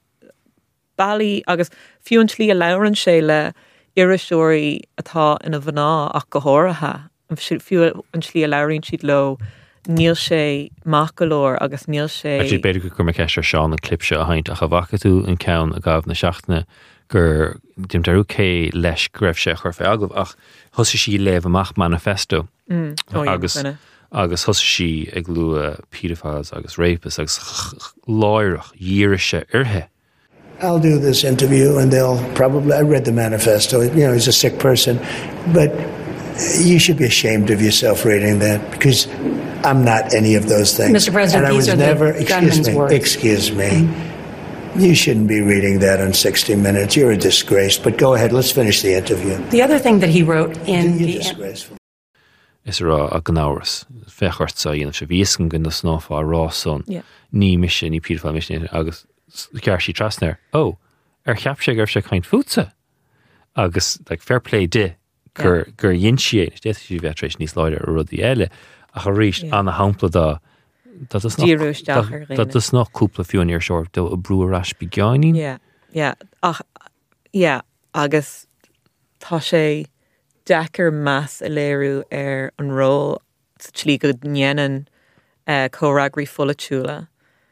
bailí agus fiú an slí a labhrann sé le iiriseoirí atá ina bhaná ach go háirithe. An fiú an slí a labhrann siad lo níl sé macalóir agus níl sé... Actually, beidir go gur me ceisir seán an clip seo a haint a chahacha tú an ceann a gabh na seachtaine gur dimtarú cé leis greibh sé chuir fé agah ach thosa sí léamh amach manifesto mm. oh, agus yeah, agus thosa sí ag lua pedophiles agus rapists agus láirech dhírise irthe. I'll do this interview and they'll probably... I read the manifesto. You know, he's a sick person. But you should be ashamed of yourself reading that because... I'm not any of those things. Mister President, and I these was are never, the excuse gunman's me, words. excuse me. Mm-hmm. You shouldn't be reading that on sixty minutes. You're a disgrace. But go ahead, let's finish the interview. The other thing that he wrote in You're the... disgraceful. Is rá a gnáras. Fechart sa dhéanamh sé bhíoscan gon na snáfá rá son. Yeah. Ní mise, ní píorfáil mise, agus cear sí trasnéir. Oh, ar cheap sé gur sé chaint fútsa. Agus, like, fair play de, gur gur dhéon siad, déit sí bheitrééis níos láidir a rudí eile. A chu ríist an na hampla dá dat is nach cúpla fiúin ar seoir do a brú arás beáinín. Yeah, yeah. Ach, yeah, agus tá sé dechar meas a léirú ar an ró tlí go dhéanaan uh, córagraí fulatúla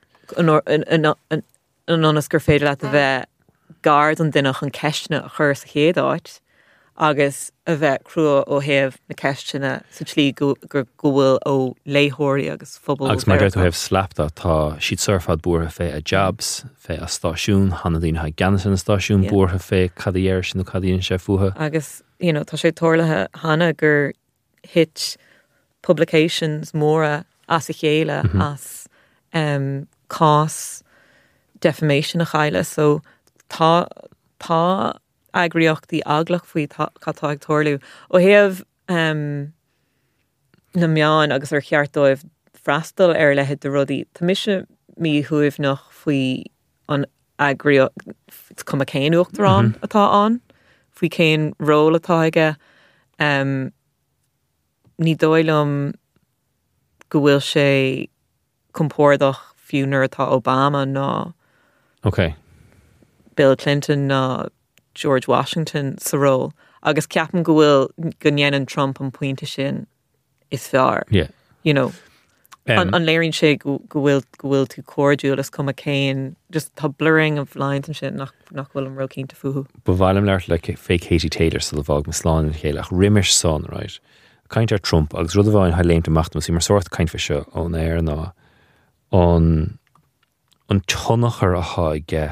an onas gur féidir le a bheith gard an duine an ceisne a chur sa chéadáit agus a bheith crua ó héamh na ceistena sa tlí gur go bhfuil ó léthirí agus phobal. Agus mar dúirt hebh slapta tá siad surfad buairtha fé a jobs fé a stáisiún hanna dtíon ha gansan na stáisiún buairtha fé cadíir sin nó cadíonn sé fuatha. Agus you know, tá sé toirlathe hanna gur hit publications móra as a chéile mm-hmm. as um, cás defamation a chaile, so tá tá agriochtaí aglach faoi catá ag toirliú. Ó héamh um, na meán agus ar cheartdóibh freastal ar lehead de rudaí. Tá mise mí thuamh nach faoi an agriocht cum a céin uachtarán mm-hmm. atá an, faoi céin ról atá aige. Um, ní dóilm go bhfuil sé compórdach fiú nuair atá Obama ná okay. Bill Clinton ná George Washington sa ról. Agus ceapan go bhfuil go ndéanann Trump an pointe sin is fearr. Yeah. You know, um, an, an léironn sé go bhfuil go bhfuil tú cordúlas cum a céin, just tá blurring of lines and shit nach nach bhfuil an ro cínta fuhu. Ba bhailim leart le fé Katie Taylor sa le bhág na sláin chéile ach riimiis son, right? Kaint ar Trump agus rud a bháin ha léint amachtam sí mar sort kaint fa seo ón air ná an an tonachar a há ige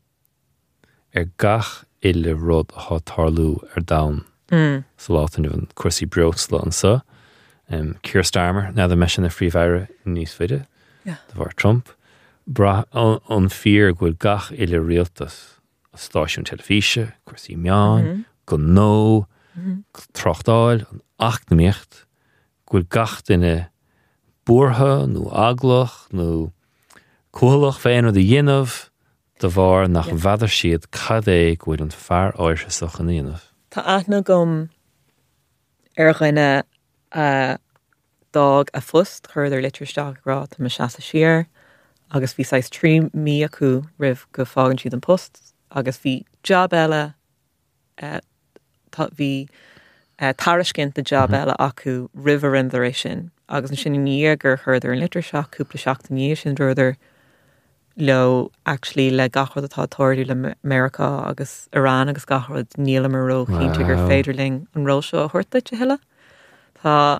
ar gach ille rud a há tarlú ar daun mm. sa látain an cuasí breotsla an sa um, Keir Starmer ná a meisi na phríomhhaire níos fide yeah. de bhar Trump bra an, an fear gúil gach ille rialtas a stáisiún telefíse cuasí meán mm-hmm. go nó mm-hmm. trochtáil an achtamíocht gúil gach duine buartha nó aglach nó cúlach féin ó de dhéanamh de bhar nach yeah. bhadar siad cad é gúil an fear áirse soch an dhéanamh. Tá aithne gom ar ghuine uh, dag a fust chuir ar litristeach rá tá me seasa siar agus bhí sais trí mí acu rih go fágann siad an post agus bhí job eile uh, tá bhí uh, tarascint de job mm-hmm. eile acu rih an éis sin agus an sin níor gur chuir ar an litristeach cúpla seach níos sin ruidir lo actually le gachard atá toirú le America agus Iran agus gachard níla mar ro cínte gur féidirling an ró seo a thuirta te heile. Tá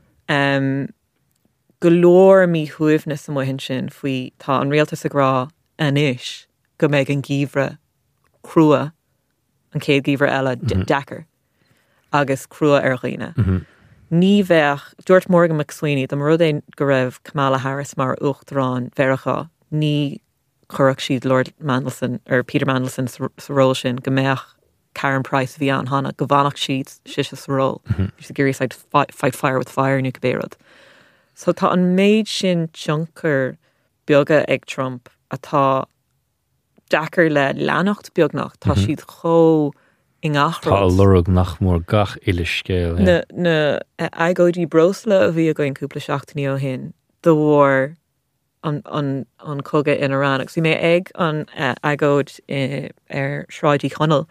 um, go leor mí thuamhna sa mhaithinn sin faoi tá an rialtas a grá anis go méid an gíomhre crua an céad gíomhre eile mm-hmm. Dakar agus crua ar ghaoine. Mm-hmm. Ní bheith George Morgan McSweeney do mar rud é go raibh Kamala Harris mar uachtarán vercha ní chorach siad Lord Mandelson or Peter Mandelson sa ról sin go méach Karen Price bhí an hána go bhánach siad siise sa ról. She's a geary side fight, fight fire with fire nu go bérad. So tá an méid sin junker beaga ag Trump atá Dakar le leanacht beagnach tá mm-hmm. siad cho in achrod. Tá lurug nach mór gach ile scéil. Na na uh, agóidí brosla a bhí a goin cúpla seachtaí ó hin the war an an an coga in Iran. Agus bhí mé ag an uh, agóid uh, ar Shráidí Chonal.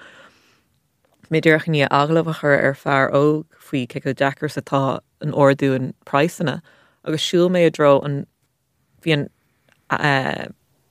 Mé dúircha ní aglah chur ar fear óg faoi ce go Dakar satá an ordú an praisana agus siúil mé a dro an bhí an uh,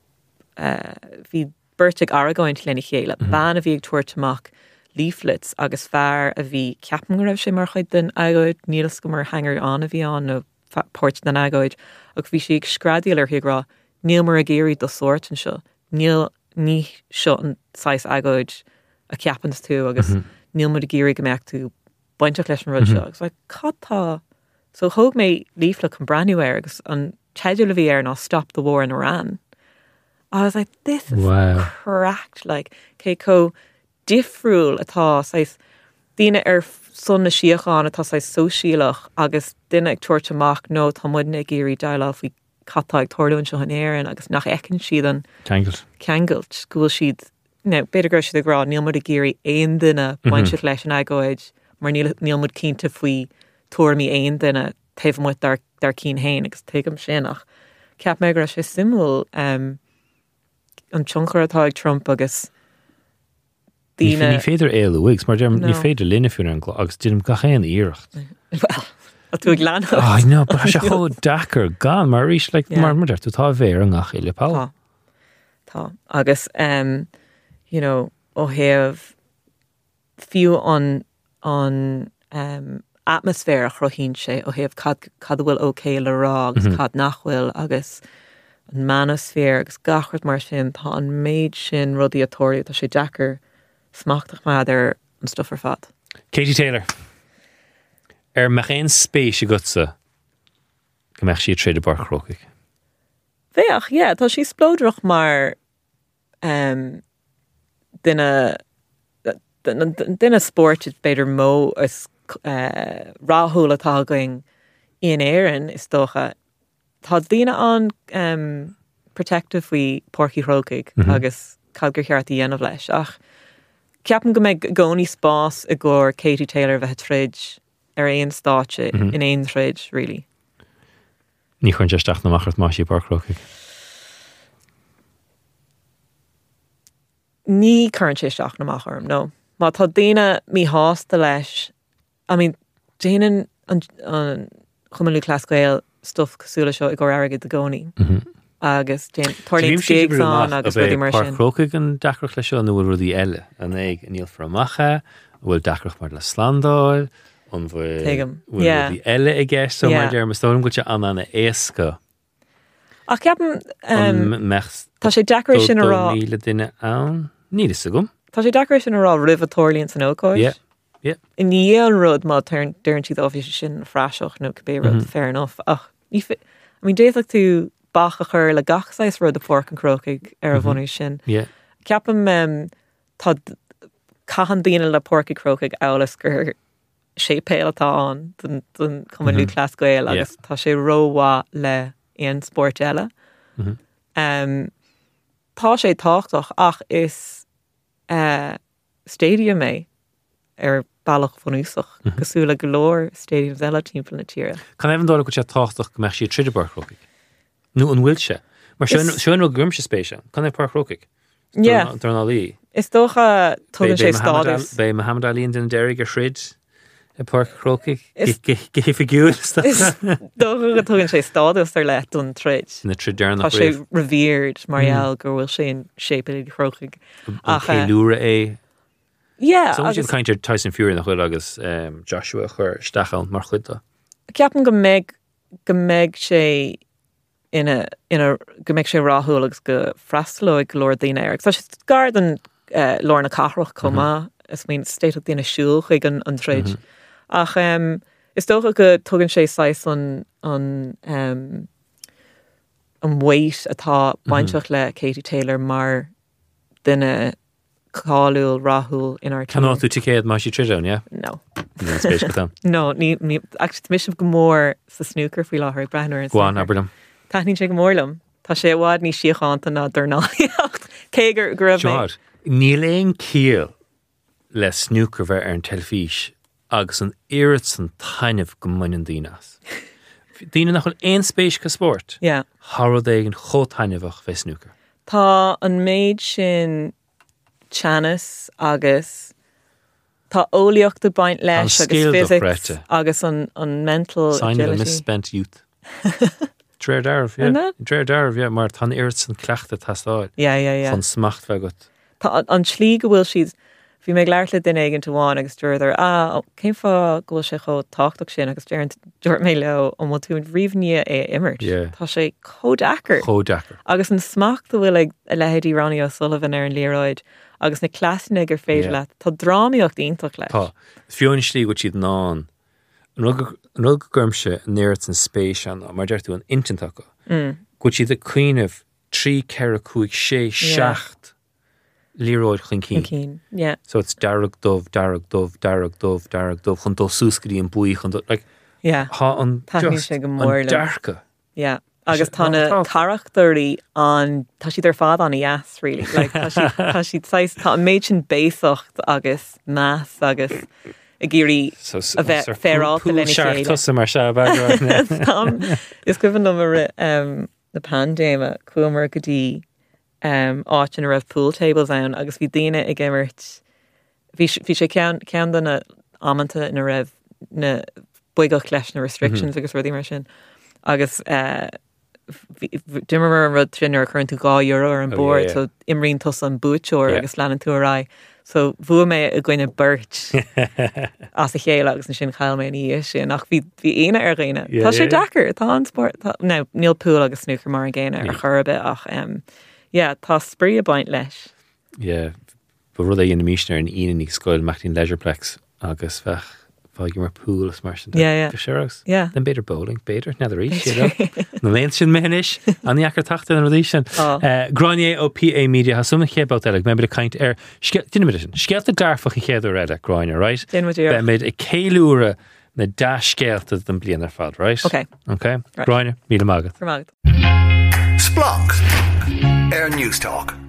uh, bhí burrteag aragóint lena chéile. Mm-hmm. Ban a bhí ag tuairteach leaflets agus fear a bhí ceapan go raibh sé mar chuid den agóid nílas go mar hangar an a bhí an nó port den agóid agus bhí si ag scradial ar hiagrá níl mar a géirí do sort an seo níl ní seo an sais agóid a ceapans tú agus mm-hmm. níl mar a géirí go meach tú baintach leis an rud seo agus like catá so thug mé leaflet chun braniúir agus an teidir a bhí ar ná stop the war in Iran. I was like, this is wow. cracked like cé có difriúil atá sais Díine ar son na siocháin atá sais sosialach agus duine ag tuairteach nó tá muid ag géirí daileh faoi catá ag tuairlún seo an éireann agus nach ecann siad an Ceangailt. Ceangailt gúil siad no, beidir gur siad agrá níl mud a géirí aon duine bainte leis an agóid mar níl níl mud cínta faoi tuairmí aon duine taobh muid dar dar cín hain agus tuigim sinach. Ceap mé gur sé simú um, an tionchar atá ag Trump agus Ní féidir éilúigs, mar derm ní féidir linne fiúna an glá, agus dím gachéan íirecht. Well, a tú ag leanach. Ah, no, but se cho Dakar gan, mar rís, like, yeah. mar mar tú tá bhéir an gach ile pá. Tá. Tá. Agus, um, you know, ó héamh fiú an an um, atmosfér a chrochín sé ó héobh cad cad bhfuil ócé le rá agus cad nachhfuil agus an manosphér agus gachart mar sin tá an méid sin rudí atóriú tá sé Jackar smachtach maidir an stuff ar fad. Katie Taylor. Er meach éon spéis a gutsa go meach si tréad a bar chrócaigh. Bheach, yeah, tá sí splódroch mar um, duine duine sport is beidir mó is uh, ráthúil atá going íon éireann is dócha. Tá daoine an um, protective faoi porcaí chrócaigh agus cad gur cheart a dhéanamh leis ach ceapan go méid gcónaí spás i gcóir Katie Taylor bheith trid ar éon státe in éon trid, really. Ní chun teisteach na machart má sí bar chrócaigh. Ní chuann sé isteach na machorm, no. Má tá daoine mí hásta leis, I mean, déanaan an, an chumanú clascail stuff cosúla seo i gcóir airgid de gcónaí. Agus tuirlíonn gigs an agus rudí mar sin. Par chrócaigh an dacrach lei seo nó bhfuil rudí eile an éag níl framacha, bhfuil dacrach mar le slandáil, an bhfuil rudí eile i gceist, so mar dear mastóim gote an anna éasca. Ach ceapan mecht tá sé Jackar sin a rá. míle duine ann. Ní is a gom. Tá sé Jackar sin a rá ribh atóirlíonn san ócáid. Yeah. Yeah. In níl rud má turn during siad office sin freiseach nó go bé rud fair enough. Ach, ní fi, I mean, déadach tú bach a chur le gachsáis rud a porc an crócaigh ar a bhunú sin. Yeah. Ceapam um, tá cahan daoine le porcaí crócaigh eolas gur sé péal atá an don don cumanú clascail agus tá sé róhá le éon sport eile. Um, tá sé táchtach ach is uh, stadium é ar bailach fanúsach gosúla golóir stadium eile timppla na tíre. Can even dóla go sé táchtach go meach sí tríd a bar chrócaigh. Nú an bhfuil se. Mar sean nó grimse spéise. Can é par chrócaigh? Yeah. Tar ná lí. Is dócha tugann sé stádas. Bé Muhammad Ali den déirigh a shrid a par chrócaigh. Gé figiúil. Dócha go tugann sé stádas ar leit don trid. Na tríd dearnach Tá sé revered marial gur bhfuil sé sépa chrócaigh. Ach lúra é. Yeah. So sin kaintir Tyson Fury nach chuil agus um, Joshua chur stachel mar chuidta. Ceapan go méid go méid sé ina ina go méid sé ráthúil agus go freistalóid go leir daoine air. Tá sé gar an uh, Lorna Carroch comá is mín state of daoine siúil chuig an an trid. Ach um, is dócha go tugann sé sais an an um, an weight atá baintach le Katie Taylor mar duine cáúil ráthúil in our team. Caná tú ticéad má sí trídán, yeah? No. Ní spéis go tam. No, ní, ní, actually, misisiom go mór sa snooker fí láthir breanúir. Gháin Aberdam. Táithnín sé go mórlam. Tá sé bhád ní siochananta ná dornáíocht. Cégur go raibh mé. Níl éon cíal le snooker bheith ar an telefís agus an irid san tainmh go muinean dínas. Dína nach chuil éon spéis go sport. Yeah. Harrod é an chótainmhach bheith snooker. Tá an méid sin Chanis agus tá óliacht a baint leis agus physics agus an, an mental Sign agility. of a misspent youth. Dréir darmh, yeah. Dréir darmh, yeah, mar tan irid san cleachta tastáid. Yeah, yeah, yeah. Fan smacht bheith gut. Tá an slí go bhfuil siad bhí méid leir le duine ag an tuáin agus dúirdar ah, céim fá go bhfuil sé cho táchtach sin agus dúirt mé le an bhfuil tú riomhní é imirt. Yeah. Tá sé chódachar. Chódachar. Agus an smacht bhfuil ag a lehéadí Ronnie O'Sullivan ar an líróid agus na clásanna gur féidir Yeah. leat. Tá drámaíocht ionintach leis. Tá. Fiona slí go siad ná an rug gurmse néirt an spéis an mar deir tú an intintach go. Mm. Go siad a cuiineh trí ceir cuaig sé seacht líróid chun cín. Keen. Yeah. So it's darag dove, darag dove, darag dove, darag dove, chun dó súscaí an buí chun dó, like, Yeah. há an Táithnín just sé go an mór le. darcha. Yeah. Agus Sh- tána no, tá- charachtarí an tá siad ar fád an yes, really. Like, tá siad tá siad sais tá an méid sin béisocht agus más agus a géirí So, so, a bheith féráilta lena chéile. Tusa mar se bag. Tom, is goibhan numar um, na pandéma cuamar go dtí um, áit in a raibh pool tables ann agus bhí daine ag imirt bhí s- bhí sé cean cean na amanta in a raibh na buigach leis na restrictions agus rudí mar sin agus uh, dimmer an rud trin ar chun tú gá euro ar an Oh, board yeah, yeah. so imrín tus an búteúir Yeah. agus lean tú ará So bhua mé a gcuine burt as a chéile agus na sin chail mé ní sin nach bhí bhí aine ar gine. Yeah, Tá sé yeah. dachar tá an sport no níl púil agus snooker mar an ggéine ar chorbe ach um, yeah, tá sprí a baint leis. Yeah, but rud é dhéana míisnar an aine ní scoil meachtaín Leisureplex agus bheith fáig mar pool is mar sin. Yeah, yeah. Fisheros. Yeah. Then better bowling, better, nether each, you know. Na lein sin mehenish, an the acker tachta an releation. Oh. Uh, Granier o P A Media has something here about that, like, maybe the kind air, didn't it, skeelt the darfach ich head already, Granier, right? Din wat hier. Ben made a keilure na dash skeelt dat them blian fad, right? Okay. Okay. Right. Granier, Mila Magat. Vermaakt. Splunk. Air News Talk.